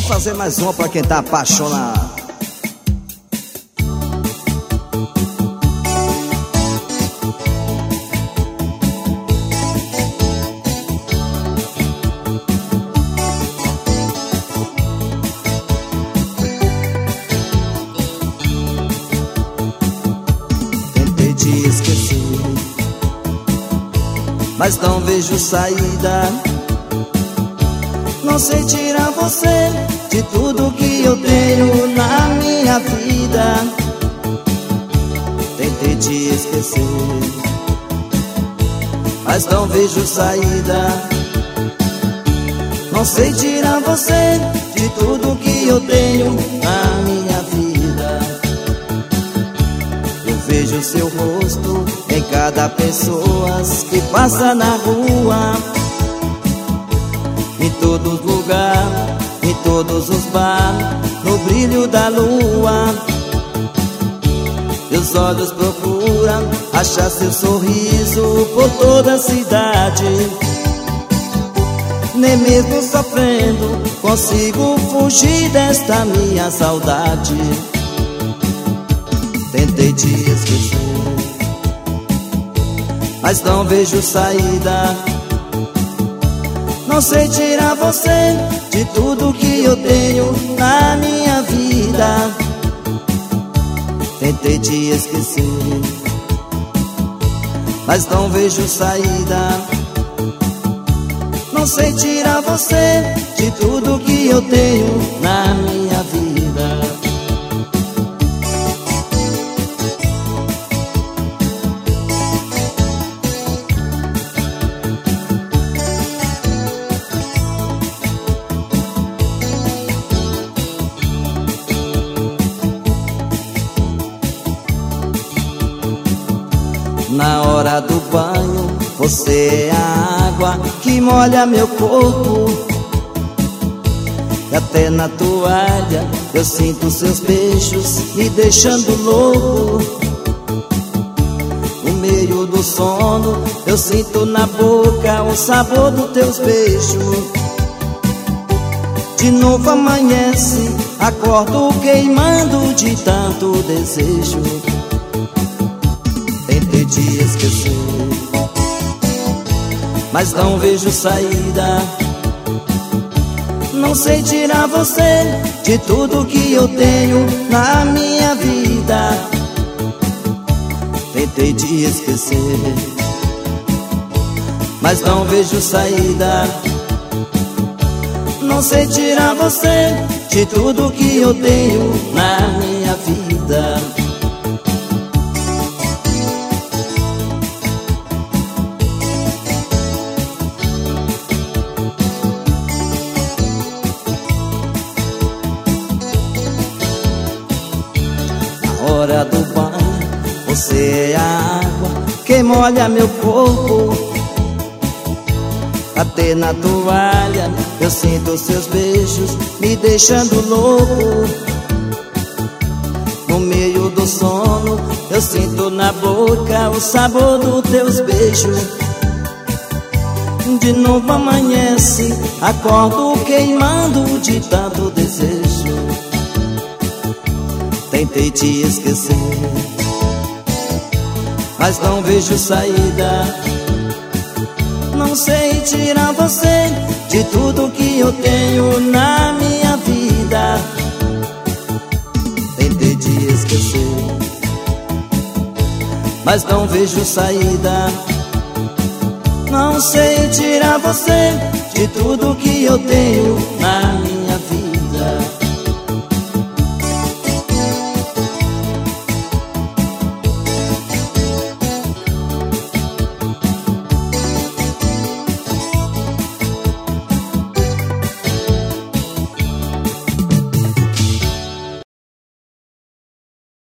fazer mais uma pra quem tá apaixonado. Tentei te esquecer, mas não vejo saída. Não sei tirar você de tudo que eu tenho na minha vida. Tentei te esquecer, mas não vejo saída. Não sei tirar você de tudo que eu tenho na minha vida. Eu vejo seu rosto em cada pessoa que passa na rua, em todos os lugares, em todos os bares, no brilho da lua. Meus olhos procuram achar seu sorriso por toda a cidade. Nem mesmo sofrendo consigo fugir desta minha saudade. Tentei te esquecer, mas não vejo saída. Não sei tirar você de tudo que eu tenho na minha vida. Tentei te esquecer, mas não vejo saída. Não sei tirar você de tudo que eu tenho na minha vida. Na hora do banho, você é a água que molha meu corpo. E até na toalha eu sinto seus beijos me deixando louco. No meio do sono eu sinto na boca o sabor dos teus beijos. De novo amanhece, acordo queimando de tanto desejo. Tentei te esquecer, mas não vejo saída. Não sei tirar você de tudo que eu tenho na minha vida. Tentei te esquecer, mas não vejo saída. Não sei tirar você de tudo que eu tenho na minha vida. Hora do banho, você é a água que molha meu corpo. Até na toalha eu sinto seus beijos me deixando louco. No meio do sono eu sinto na boca o sabor dos teus beijos. De novo amanhece, acordo queimando de tanto desejo. Tentei te esquecer, mas não vejo saída. Não sei tirar você de tudo que eu tenho na minha vida. Tentei te esquecer, mas não vejo saída. Não sei tirar você de tudo que eu tenho na minha vida.